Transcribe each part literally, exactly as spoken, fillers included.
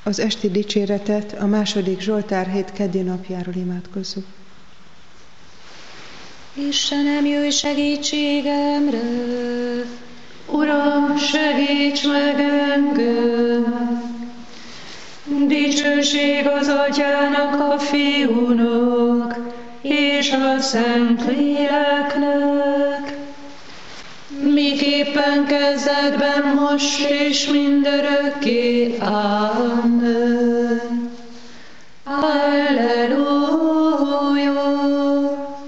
Az esti dicséretet a második Zsoltár hét keddi napjáról imádkozzuk. Istenem, jöjj segítségemre! Uram, segíts meg engem! Dicsőség az Atyának, a Fiúnak és a Szentléleknek, miképpen kezdetben, most és mindörökké. Amen. Halleluja!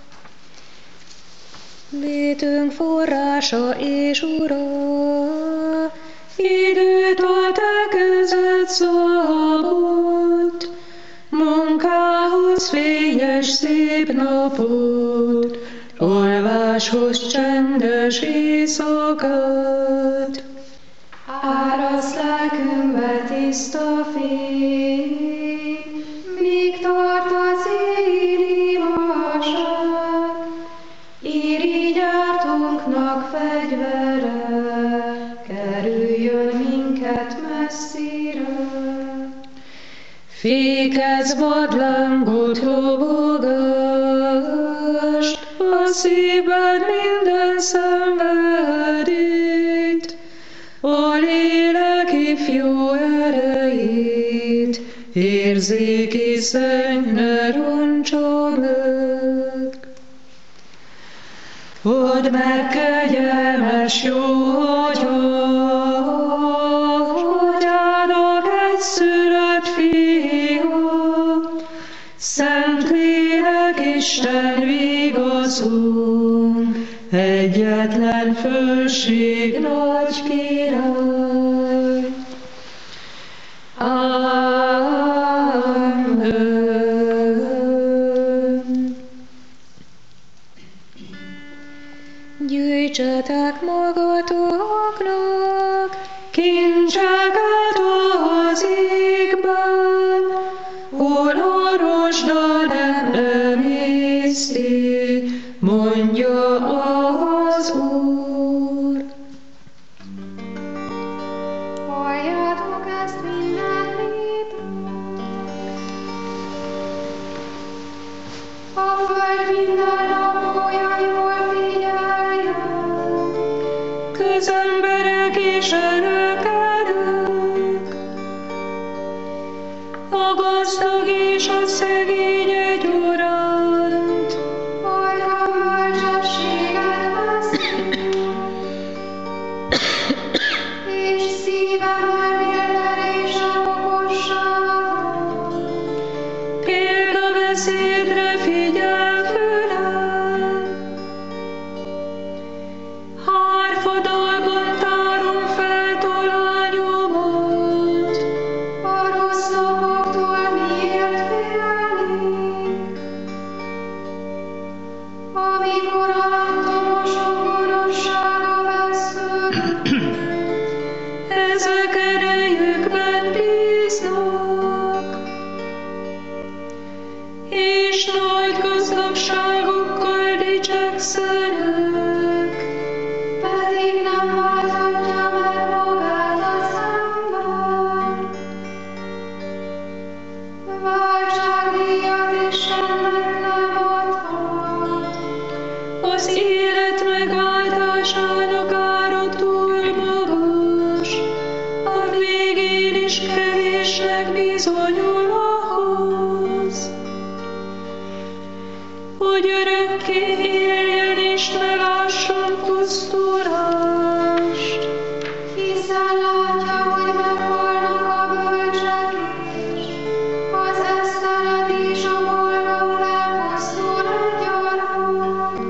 Létünk forrása és Ura, időt a te kezed szabott, munkához fényes szép napot, olváshoz csendes éjszakát. Áraszt lelkünkbe tiszta fény, míg tart az éli vasság, irigyártónknak fegyvere, kerüljön minket messzire. Fékezz vadlángot, lobogást, a szívben minden szenvedélyt, a lélek ifjú erejét, érzéki szenny ne roncsa meg. Add meg kegyelmes jó Atyának egyszülött Fia, Szentlélek Isten vigaszunk, egyetlen fölség nagy király. Amen. gyűjtsetek magatoknak kincseket az égben, hol a rozsda nem emészti, mondja az Úr. Halljátok ezt minden népek, a föld minden lakója jól figyeljen, Közemberek és örökedők, a gazdag és a szegény egyaránt. halljon bölcsességet veszni, és szívem elmélkedése okosságot. Példabeszédre figyel fülem, hárfadalban tárom fel tolányomat. A rossz napoktól miért félnék, amikor alattomosok gonoszsága vesződik? Ezek erejükben bíznak, és nagy gazdagságukkal dicsekszenek. Pedig nem válthatja meg magát az ember. Váltságdíjat Istennek nem adhat. Az élet megváltásának ára túl magas, a végén is kevésnek bizonyul ahhoz, hogy örökké éljen és ne lásson pusztulást. Hiszen látja, hogy meghalnak a bölcsek is, az esztelen és a boldog elpusztul egyaránt.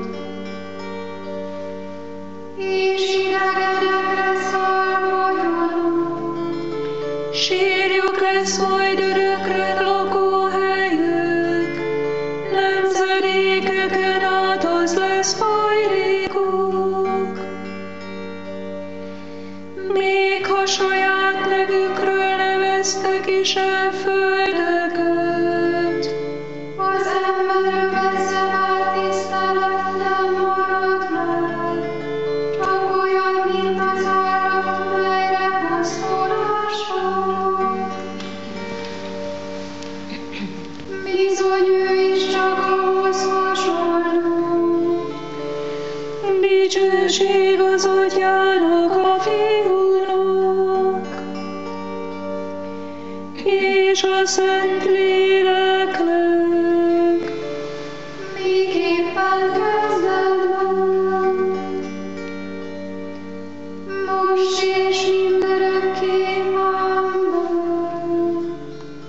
És idegenekre szolgoljanak, Sírjuk lesz majd örökre lakóhelyük, nemzedékeken át az lesz hajlékuk. Még ha saját nevükről neveztek is el földeket, az ember övezze már tisztelet nem marad meg, csak olyan, mint az állat, melyre pusztulás van. a Fiúnak, és a Szentléleknek, miképpen kezdetben, most és mindörökké Amen.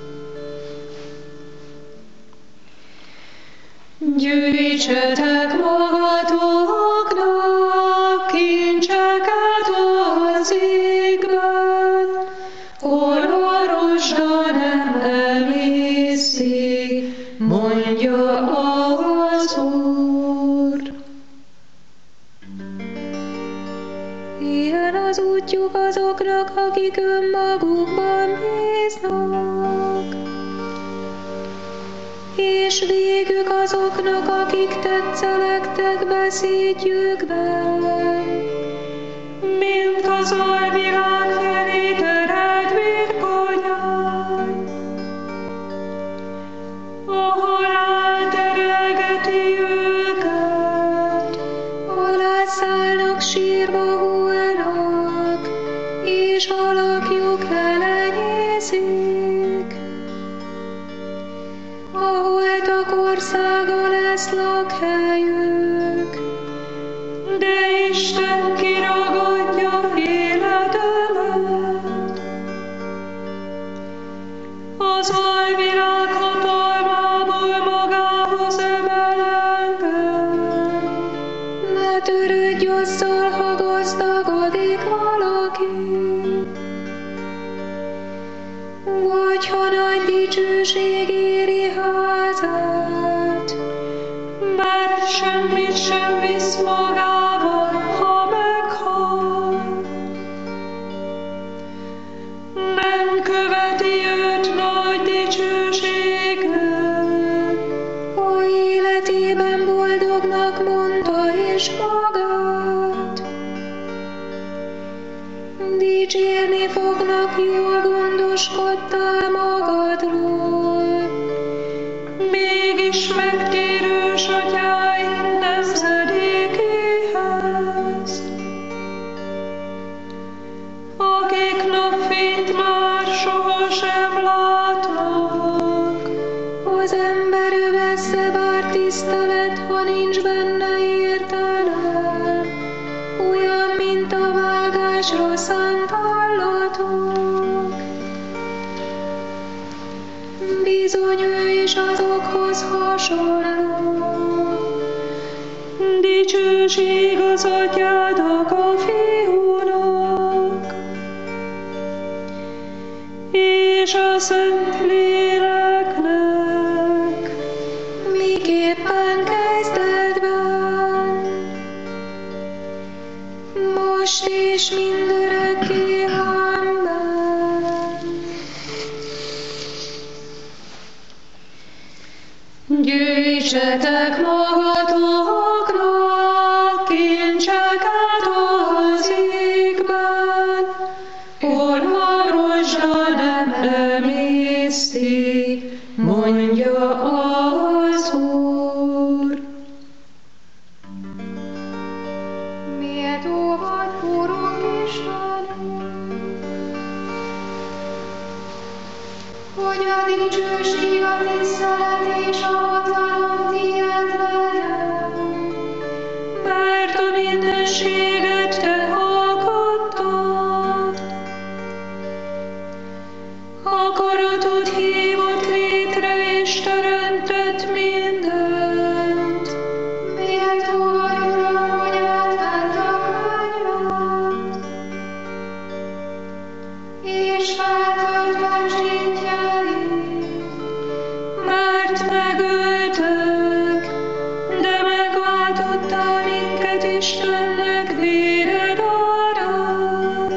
Gyűjtsetek magatoknak kincseket az égben, hol a rozsda nem emészik, mondja az Úr. Ilyen az útjuk azoknak, akik önmagukban bíznak, és végük azoknak, akik tetszelektek beszédjükben. Mint az alvilág felé terelt virkonyány, a halál terelgeti őket, Alá szállnak, sírva hullnak, és alakjuk elenyészik. A holtak országa lesz lakhelyük, de Isten kiragadja életemet. Az alvilág hatalmából magához emel engem. ne törődj azzal, ha gazdagodik valaki, vagy ha nagy dicsőség éri házát. Mert semmit sem visz magával, ha meghal. Nem követi őt nagy dicsőségnek. Ha életében boldognak mondta és magát, dicsérni fognak, jól gondoskodtál magadról. Mégis megtérős atyái nemzedékéhez, akik napfényt már sohasem látnak. Az ember övessze bár tisztelet, ha nincs benne értelem, olyan, mint a vágásra szánt állatok. Bizony ő is azokhoz hasonló. Dicsőség az atyának, a Fiúnak, és a Szentléleknek, Miképpen kezdetben, most és mindörökké. Amen. Gyűjtsetek magatoknak kincseket az égben, hol a rozsda nem emészti, mondja az Úr. Méltó vagy, Urunk Istenünk, hogy a dicsőség, a tisztelet és a hatalom tiéd legyen. Mert a mindenséget te alkottad, akaratod hívott létre és teremtett mindent. Méltó vagy, Uram, hogy átvedd a könyvet, és feltölt becslétjeit. Mert megöltek, de megváltottál minket Istennek véred árán.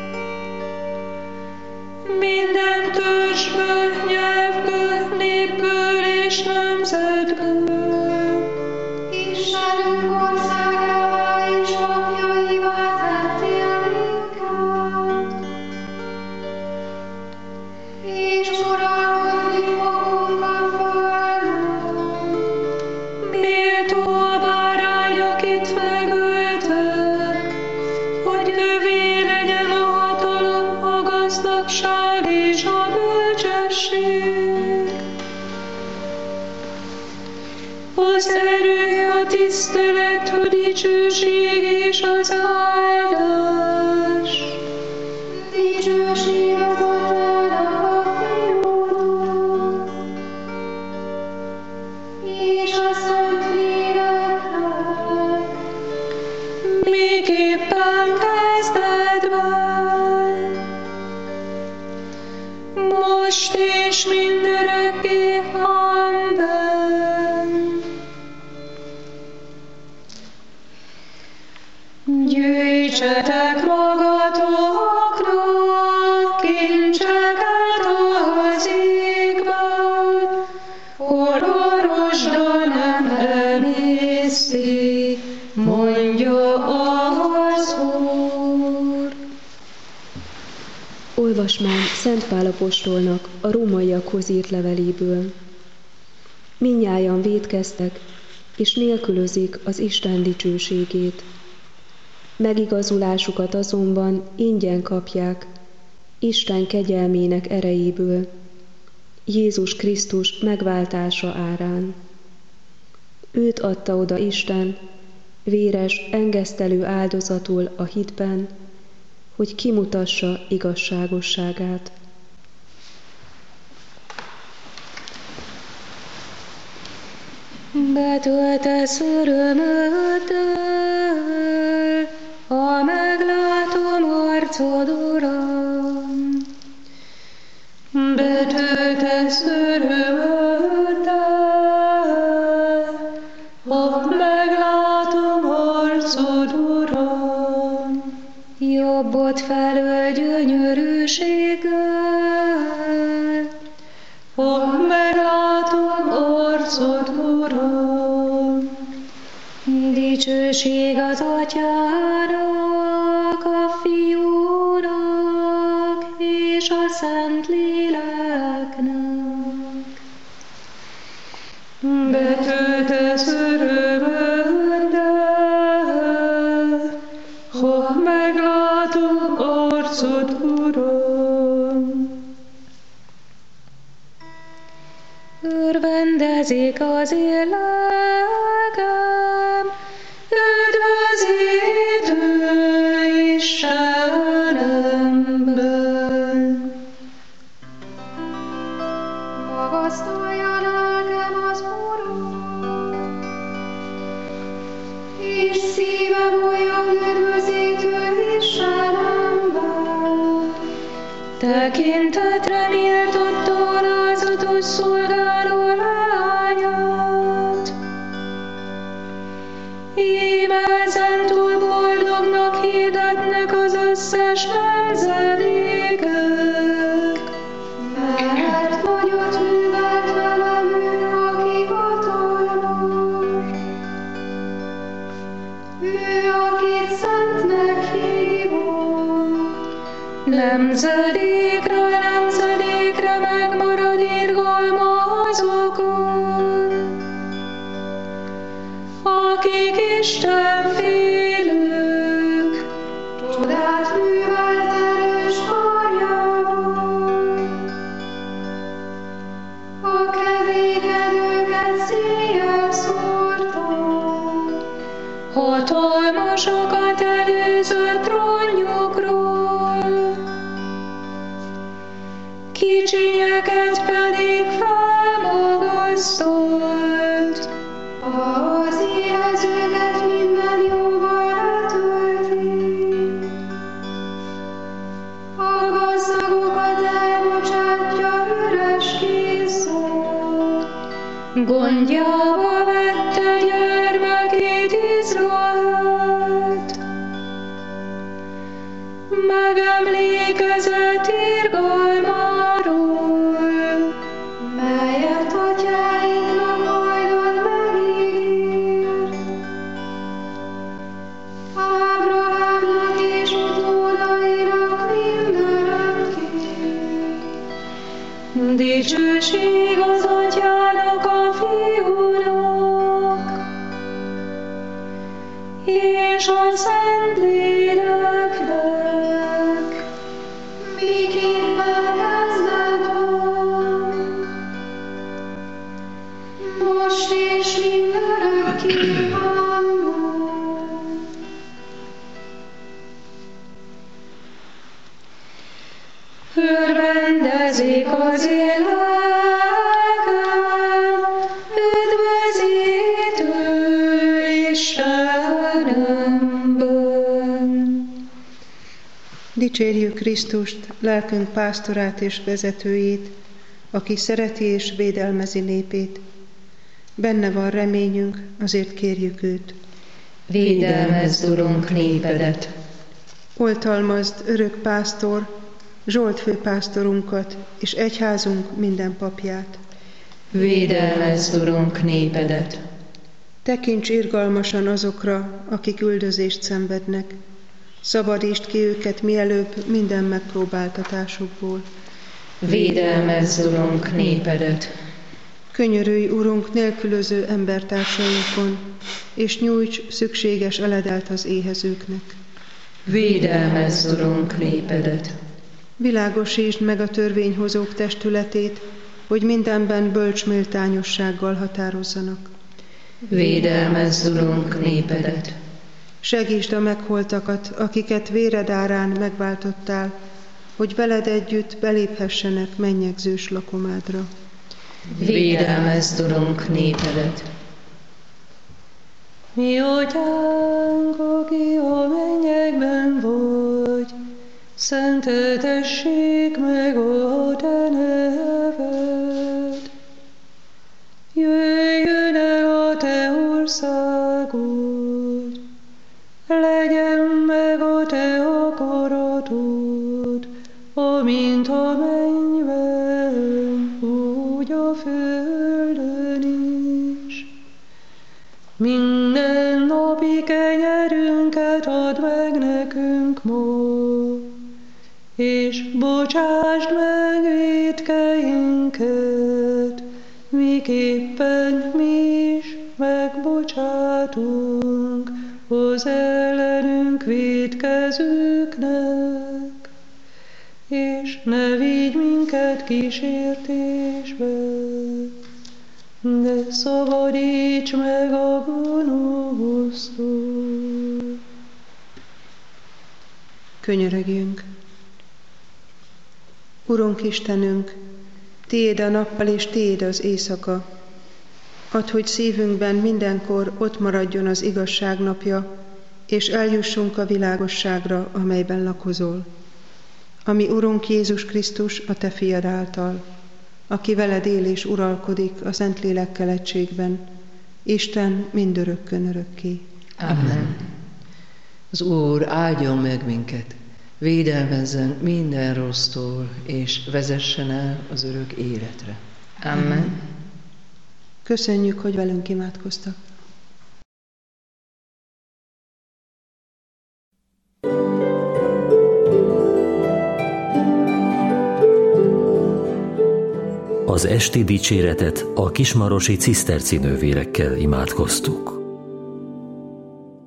Minden törzsből, nyelvből, népből és nemzetből. Istenünk országává és papjaivá tettél minket. igazság és a bölcsesség. Az erő, a tisztelet, a dicsőség és az áldás. Dicsőség az Atyának, a Fiúnak, és a Szentléleknek, Miképpen kezdetben, most és mindörökké. Amen. Gyűjtsetek magatoknak kincseket az égben, hol orosda nem emészti, mondja az Úr. Olvasmány Szent Pál apostolnak a rómaiakhoz írt leveléből. Mindnyájan vétkeztek, és nélkülözik az Isten dicsőségét. Megigazulásukat azonban ingyen kapják, Isten kegyelmének erejéből, Jézus Krisztus megváltása árán. Őt adta oda Isten, véres, engesztelő áldozatul a hitben, hogy kimutassa igazságosságát. Betöltesz örömöddel, ha meglátom arcod, Uram. Betöltesz örömöddel, ha meglátom arcod, Uram. Jobbod felől gyönyörűséggel, ha meglátom arcod, Uram. dicsőség az Atyának, a Fiúnak és a Szentléleknek. Betöltesz örömöddel, ha meglátom arcod, Uram. Örvendezik az éllegem, üdvözítő Istenemben. magasztalja lelkem az Urat, és szívem olyan üdvözítő Istenemben. Tekintetre méltotta alázatos szolgáló lányát. Íme ezentúl boldognak hirdetnek az összes nemzedékek. Mert nagyot művelt velem ő, aki hatalmas. Ő, akit szentnek hívok. Nemzedékről nemzedékre megmarad irgalma azokon, akik Isten félők. Csodát művelt erős karjával. A kevékedőket széjjel szórta. Hatalmasokat előzött trónjukról, kicsinyeket pedig felmagasztolt. Az éhezőket minden jóval letölti. A gazdagokat elbocsátja üres kézzel. Gondjába vette gyermekét Izraelt. Megemlékezett irgalmáról, Melyet atyáinknak hajdan megígért. Ábrahámnak és utódainak mindörökké. dicsőség az Atyának, a Fiúnak és a Szentléleknek. Miképpen örvendezik az én lelkem, üdvözítő Istenemben. Dicsérjük Krisztust, lelkünk pásztorát és vezetőjét, aki szereti és védelmezi népét. Benne van reményünk, azért kérjük őt. Védelmezd, Urunk, népedet! Oltalmazd, örök pásztor, Zsolt főpásztorunkat és egyházunk minden papját. Védelmezd, Urunk, népedet! Tekints irgalmasan azokra, akik üldözést szenvednek. Szabadítsd ki őket mielőbb minden megpróbáltatásukból. Védelmezd, Urunk, népedet! Könyörülj, Urunk, nélkülöző embertársainkon, és nyújts szükséges eledelt az éhezőknek. Védelmezd, Urunk, népedet! Világosítsd meg a törvényhozók testületét, hogy mindenben bölcs méltányossággal határozzanak. Védelmezd, Urunk, népedet! Segítsd a megholtakat, akiket véred árán megváltottál, hogy veled együtt beléphessenek mennyegzős lakomádra. Védelmezd, Urunk, népedet! Mi atyánk, aki a mennyekben vagy, szenteltessék meg a te neved. Jöjjön el a te országod, legyen meg a te akaratod, amint a mennyben, úgy a földön is. Minden napi kenyerünket add meg nekünk ma, és bocsásd meg vétkeinket, miképpen mi is megbocsátunk az ellenünk vétkezőknek, és ne vigy minket kísértésbe, de szabadíts meg a gonosztól. Könyörögjünk! Urunk Istenünk, Tiéd a nappal és Tiéd az éjszaka. Add, hogy szívünkben mindenkor ott maradjon az igazság napja, és eljussunk a világosságra, amelyben lakozol. Ami Urunk Jézus Krisztus a Te fiad által, aki veled él és uralkodik a Szentlélekkel egységben, Isten mindörökkön örökké. Amen. Az Úr áldjon meg minket, védelmezzen minden rossztól, és vezessen el az örök életre. Amen. Köszönjük, hogy velünk imádkoztak. Az esti dicséretet a kismarosi ciszterci nővérekkel imádkoztuk.